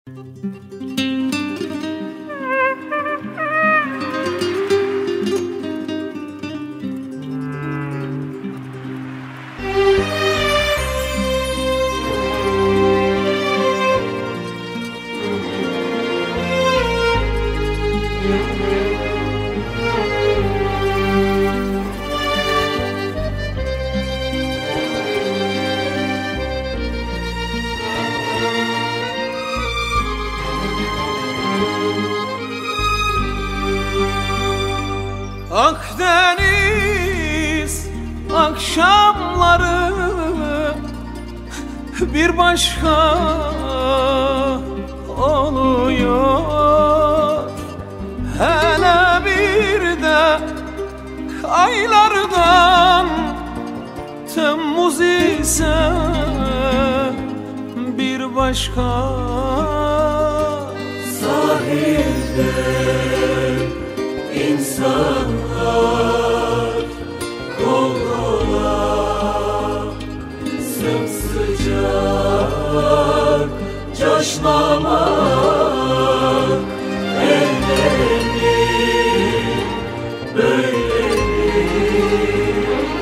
Akdeniz akşamları bir başka oluyor. Hele bir de aylardan Temmuz ise bir başka. Sahilde İnsanlar kol kola sımsıcak coşmamak ellerini böyledir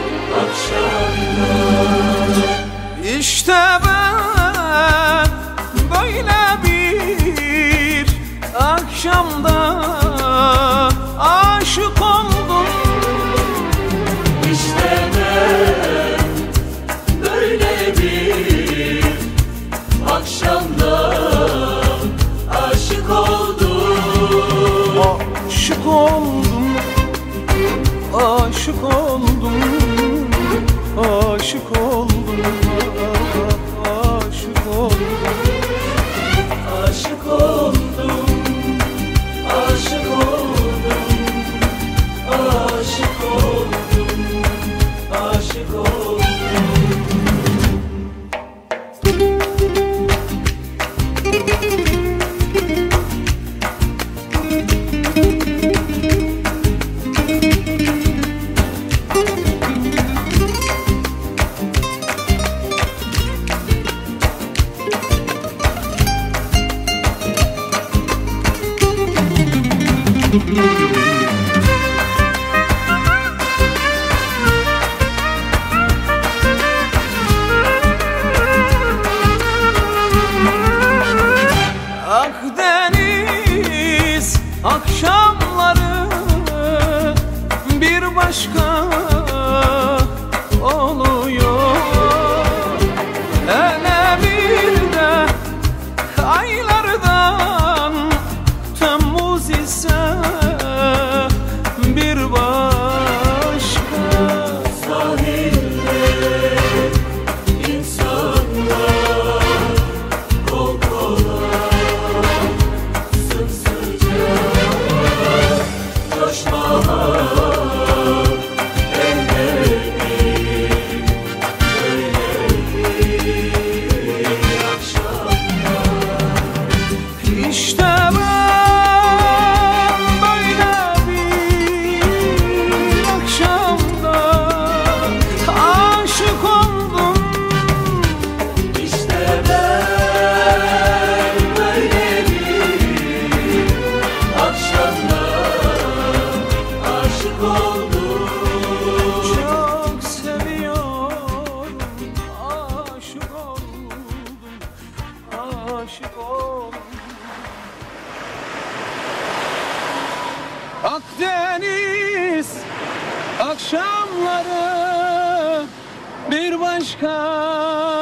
akşamlar. İşte ben böyle bir akşamda aşık oldum. İşte ben böyle bir akşamda aşık oldum. Aşık oldum, aşık oldum, aşık oldum, aşık oldum, Aşık oldum, aşık oldum, aşık oldum, aşık oldum. Akdeniz akşamları bir başka oluyor. Hele bir de aylardan Temmuz ise bir başka. Sahilde insanlar kol kola sımsıcak coşmamak ellerini böyledir akşamlar. İşte ben böyle bir akşamda aşık oldum. İşte ben böyle bir akşamda aşık oldum. Çok seviyorum, aşık oldum, aşık oldum. Akdeniz akşamları bir başka